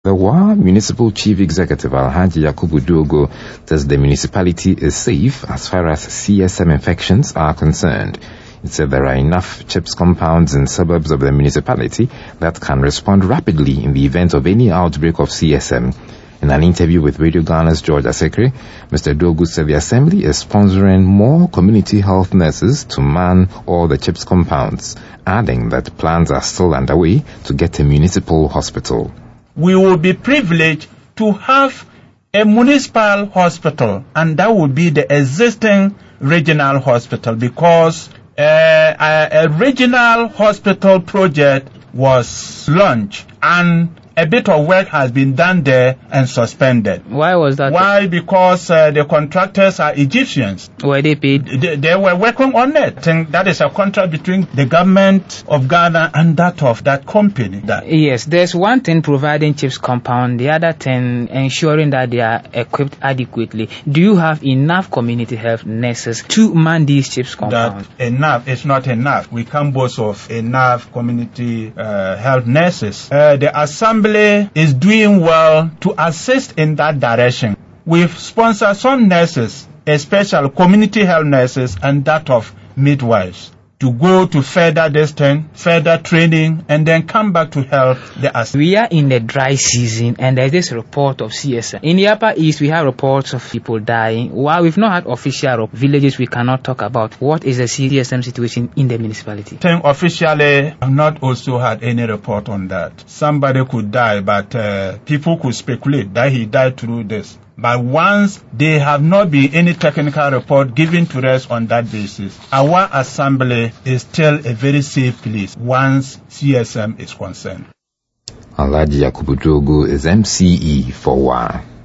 The WA Municipal Chief Executive Alhaji Yakubu Dogo says the municipality is safe as far as CSM infections are concerned. He said there are enough CHIPS compounds in suburbs of the municipality that can respond rapidly in the event of any outbreak of CSM. In an interview with Radio Ghana's George Asekre, Mr. Dogo said the Assembly is sponsoring more community health nurses to man all the CHIPS compounds, adding that plans are still underway to get a municipal hospital. We will be privileged to have a municipal hospital, and that would be the existing regional hospital, because a regional hospital project was launched and a bit of work has been done there and suspended. Why was that? Why? Because the contractors are Egyptians. Were they paid? They were working on it. I think that is a contract between the government of Ghana and that of that company. Yes, there's one thing providing CHIPS compound, the other thing ensuring that they are equipped adequately. Do you have enough community health nurses to man these CHIPS compounds? That enough. It's not enough. We can't boast of enough community health nurses. The Assembly is doing well to assist in that direction. We've sponsored some nurses, especially community health nurses and that of midwives, to go to further training, and then come back to help the Assembly. We are in the dry season, and there's this report of CSM. In the Upper East, we have reports of people dying. While we've not had official villages, we cannot talk about what is the CSM situation in the municipality. Officially, I've not also had any report on that. Somebody could die, but people could speculate that he died through this. But once there have not been any technical report given to us on that basis, our Assembly is still a very safe place once CSM is concerned. Alhaji Yakubu Dogo is MCE for WA.